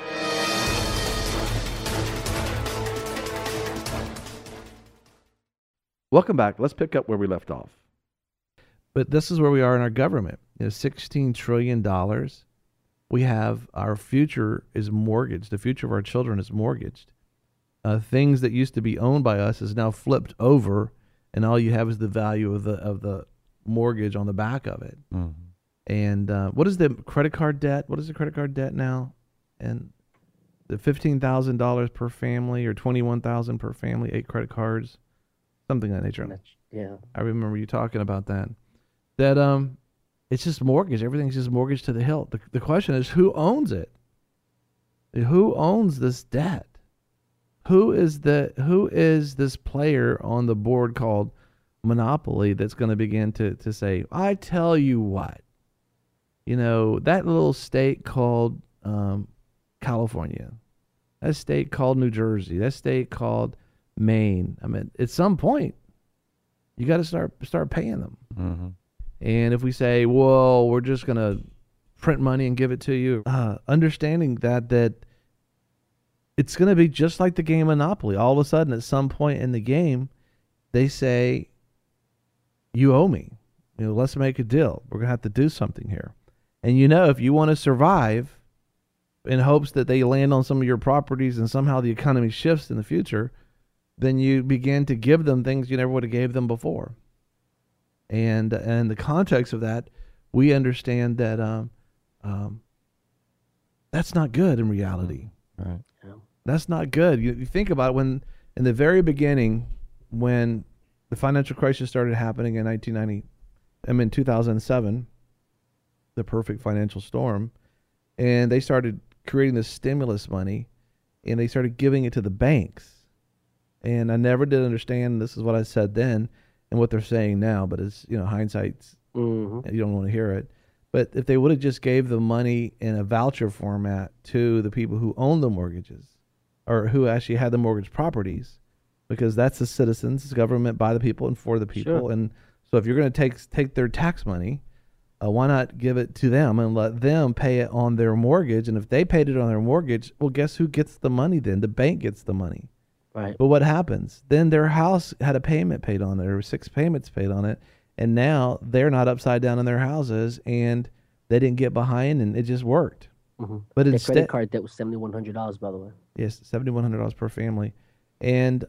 Welcome back. Let's pick up where we left off. But this is where we are in our government. $16 trillion. We have our future is mortgaged. The future of our children is mortgaged. Things that used to be owned by us is now flipped over, and all you have is the value of the mortgage on the back of it. Mm-hmm. And what is the credit card debt? What is the credit card debt now? And the $15,000 per family, or $21,000 per family, 8 credit cards, something of that nature. Yeah, I remember you talking about that. That it's just mortgage. Everything's just mortgage to the hilt. The question is, who owns it? Who owns this debt? Who is this player on the board called Monopoly that's going to begin to say, I tell you what, that little state called California, that state called New Jersey, that state called Maine. I mean, at some point, you got to start paying them. Mm-hmm. And if we say, well, we're just going to print money and give it to you, understanding that it's going to be just like the game Monopoly. All of a sudden, at some point in the game, they say, you owe me. Let's make a deal. We're going to have to do something here. And if you want to survive in hopes that they land on some of your properties and somehow the economy shifts in the future, then you begin to give them things you never would have gave them before. And the context of that, we understand that that's not good in reality. Right. Yeah. That's not good. You think about it, when in the very beginning, when the financial crisis started happening in 2007, the perfect financial storm, and they started creating this stimulus money, and they started giving it to the banks. And I never did understand, this is what I said then and what they're saying now, but it's, hindsight's, you don't want to hear it. But if they would have just gave the money in a voucher format to the people who own the mortgages, or who actually had the mortgage properties, because that's the citizens, it's government by the people and for the people. Sure. And so if you're going to take their tax money, why not give it to them and let them pay it on their mortgage? And if they paid it on their mortgage, well, guess who gets the money then? The bank gets the money. Right. But what happens? Then their house had a payment paid on it, or 6 payments paid on it, and now they're not upside down in their houses, and they didn't get behind, and it just worked. Mm-hmm. But Their instead, credit card debt was $7,100, by the way. yes, $7,100 per family, and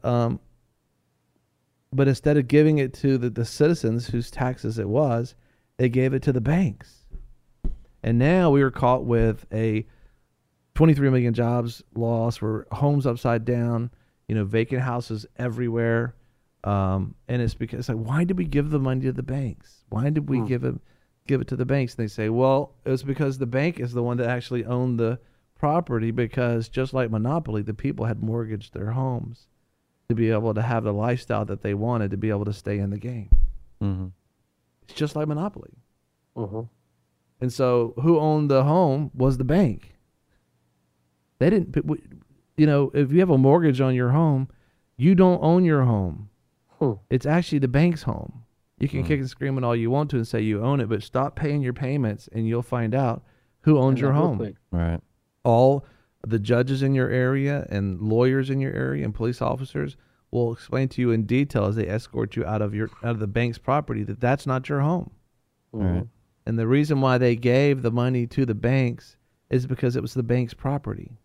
but instead of giving it to the citizens whose taxes it was, they gave it to the banks, and now we were caught with a 23 million jobs lost, where homes upside down, vacant houses everywhere. And it's because why did we give the money to the banks? Why did we give it to the banks? And they say, well, it was because the bank is the one that actually owned the property, because just like Monopoly, the people had mortgaged their homes to be able to have the lifestyle that they wanted to be able to stay in the game. Mm-hmm. It's just like Monopoly. Mm-hmm. And so who owned the home was the bank. They didn't, if you have a mortgage on your home, you don't own your home. It's actually the bank's home. You can kick and scream and all you want to and say you own it, but stop paying your payments and you'll find out who owns your home. Right. All the judges in your area and lawyers in your area and police officers will explain to you in detail as they escort you out of the bank's property that that's not your home. Right. And the reason why they gave the money to the banks is because it was the bank's property.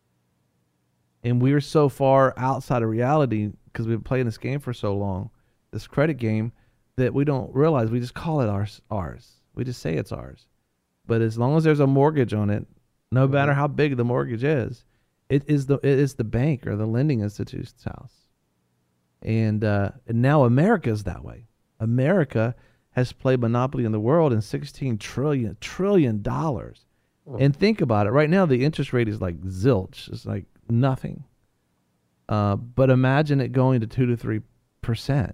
And we're so far outside of reality because we've been playing this game for so long, this credit game, that we don't realize we just call it ours. We just say it's ours. But as long as there's a mortgage on it, no matter how big the mortgage is, it is the bank or the lending institution's house. And now America is that way. America has played Monopoly in the world in $16 trillion. And think about it. Right now, the interest rate is like zilch. It's like nothing. But imagine it going to 2 to 3%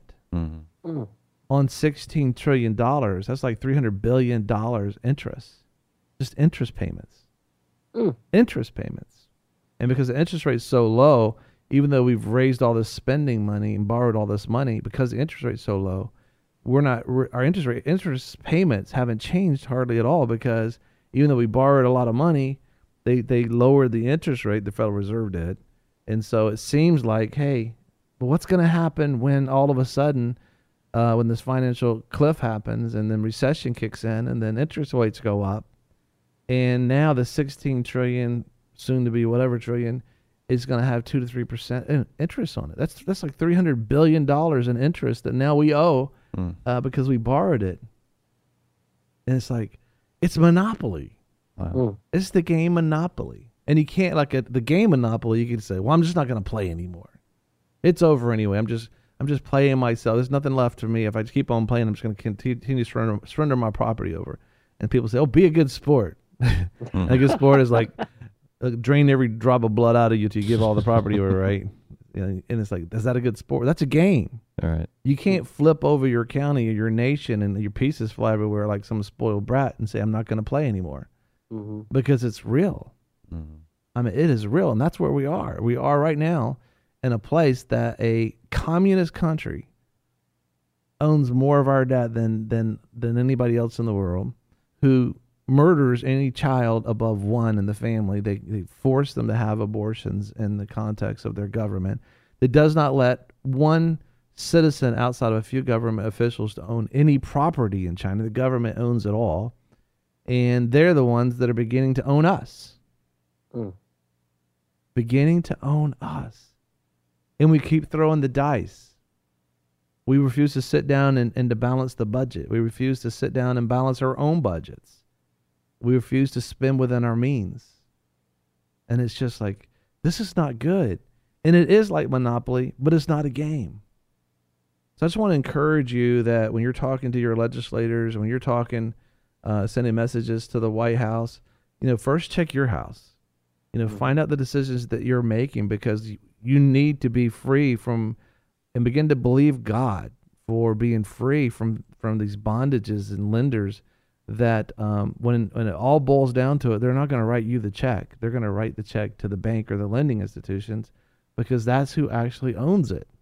on $16 trillion. That's like $300 billion interest, just interest payments. Interest payments. And because the interest rate is so low, even though we've raised all this spending money and borrowed all this money, because the interest rate is so low, our interest payments haven't changed hardly at all, because even though we borrowed a lot of money, they lowered the interest rate, the Federal Reserve did. And so it seems like, hey, but what's going to happen when all of a sudden, when this financial cliff happens and then recession kicks in and then interest rates go up, and now the 16 trillion, soon to be whatever trillion, is going to have 2 to 3% interest on it. That's like $300 billion in interest that now we owe because we borrowed it. And it's like, it's Monopoly. Wow. It's the game Monopoly. And you can't, like the game Monopoly, you can say, well, I'm just not going to play anymore. It's over anyway. I'm just playing myself. There's nothing left for me. If I just keep on playing, I'm just going to continue to surrender my property over. And people say, oh, be a good sport. And a good sport is like drain every drop of blood out of you till you give all the property away, right? And it's like, is that a good sport? That's a game. All right. You can't flip over your county or your nation and your pieces fly everywhere like some spoiled brat and say, I'm not going to play anymore. Because it's real. I mean, it is real. And that's where we are. We are right now in a place that a communist country owns more of our debt than anybody else in the world, who murders any child above 1 in the family. They force them to have abortions in the context of their government. That does not let one citizen outside of a few government officials to own any property in China. The government owns it all. And they're the ones that are beginning to own us. Beginning to own us. And we keep throwing the dice. We refuse to sit down and to balance the budget. We refuse to sit down and balance our own budgets. We refuse to spend within our means. And it's just like, this is not good. And it is like Monopoly, but it's not a game. So I just want to encourage you that when you're talking to your legislators, when you're talking, sending messages to the White House, first check your house. Find out the decisions that you're making, because you need to be free from, and begin to believe God for being free from these bondages and lenders that when it all boils down to it, they're not going to write you the check. They're going to write the check to the bank or the lending institutions, because that's who actually owns it.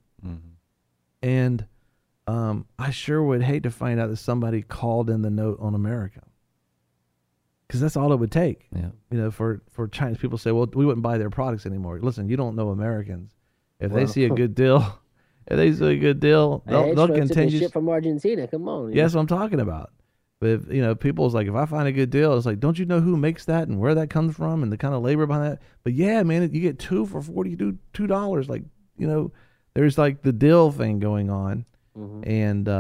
And I sure would hate to find out that somebody called in the note on America, because that's all it would take. For Chinese people to say, well, we wouldn't buy their products anymore. Listen, you don't know Americans. If they see a good deal, they'll continue. Shit from Argentina, come on. Yeah, that's what I'm talking about. But people's like, if I find a good deal, it's like, don't you know who makes that and where that comes from and the kind of labor behind that? But yeah, man, you get two for $42. Like, there's like the deal thing going on. And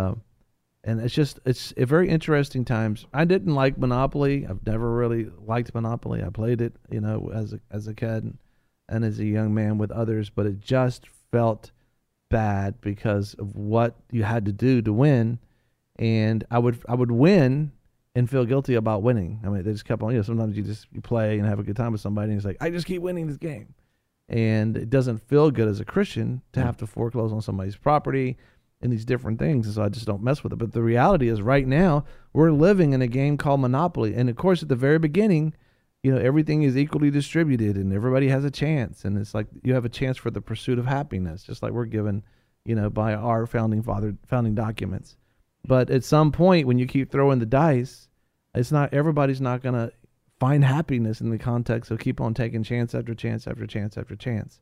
it's a very interesting times. I didn't like Monopoly. I've never really liked Monopoly. I played it, as a kid and as a young man with others, but it just felt bad because of what you had to do to win. And I would win and feel guilty about winning. I mean, they just kept on, sometimes you play and have a good time with somebody and it's like, I just keep winning this game. And it doesn't feel good as a Christian to have to foreclose on somebody's property and these different things. And so I just don't mess with it. But the reality is right now we're living in a game called Monopoly. And of course, at the very beginning, everything is equally distributed and everybody has a chance. And it's like you have a chance for the pursuit of happiness, just like we're given, by our founding documents. But at some point, when you keep throwing the dice, everybody's not going to find happiness in the context of keep on taking chance after chance after chance after chance.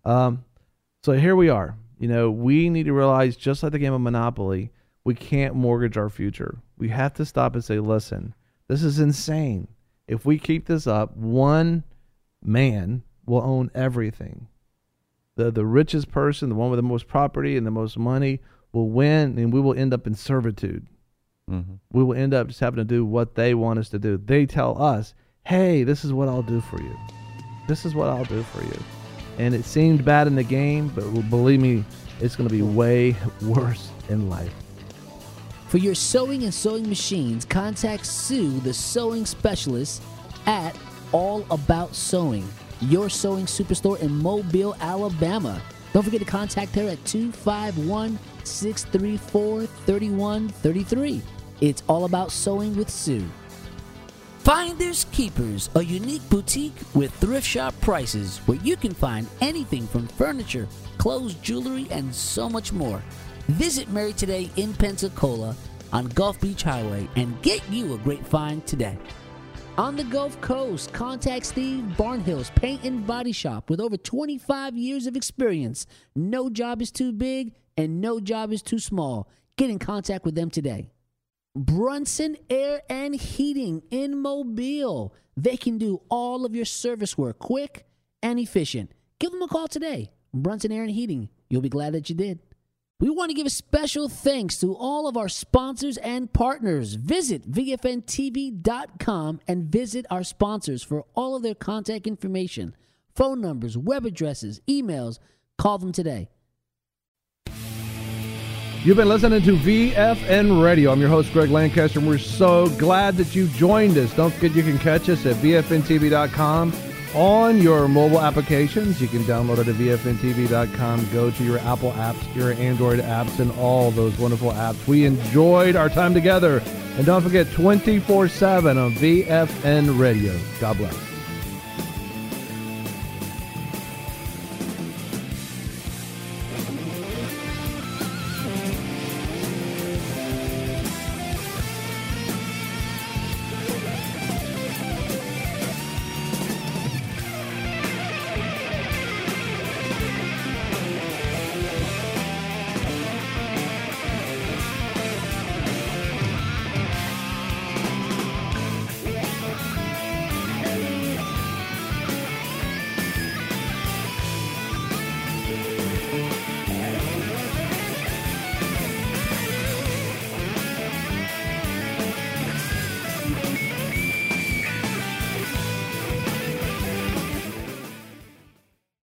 So here we are. We need to realize, just like the game of Monopoly, we can't mortgage our future. We have to stop and say, listen, this is insane. If we keep this up, one man will own everything. The richest person, the one with the most property and the most money, will win, and we will end up in servitude. We will end up just having to do what they want us to do. They tell us, hey, this is what I'll do for you. This is what I'll do for you. And it seemed bad in the game, but believe me, it's going to be way worse in life. For your sewing and sewing machines, contact Sue, the sewing specialist, at All About Sewing, your sewing superstore in Mobile, Alabama. Don't forget to contact her at 251-634-3133. It's All About Sewing with Sue. Finders Keepers, a unique boutique with thrift shop prices where you can find anything from furniture, clothes, jewelry, and so much more. Visit Mary Today in Pensacola on Gulf Beach Highway and get you a great find today. On the Gulf Coast, contact Steve Barnhill's Paint and Body Shop with over 25 years of experience. No job is too big and no job is too small. Get in contact with them today. Brunson Air and Heating in Mobile. They can do all of your service work quick and efficient. Give them a call today. Brunson Air and Heating. You'll be glad that you did. We want to give a special thanks to all of our sponsors and partners. Visit VFNTV.com and visit our sponsors for all of their contact information, phone numbers, web addresses, emails. Call them today. You've been listening to VFN Radio. I'm your host, Greg Lancaster, and we're so glad that you joined us. Don't forget you can catch us at VFNTV.com on your mobile applications. You can download it at VFNTV.com. Go to your Apple apps, your Android apps, and all those wonderful apps. We enjoyed our time together. And don't forget, 24/7 on VFN Radio. God bless.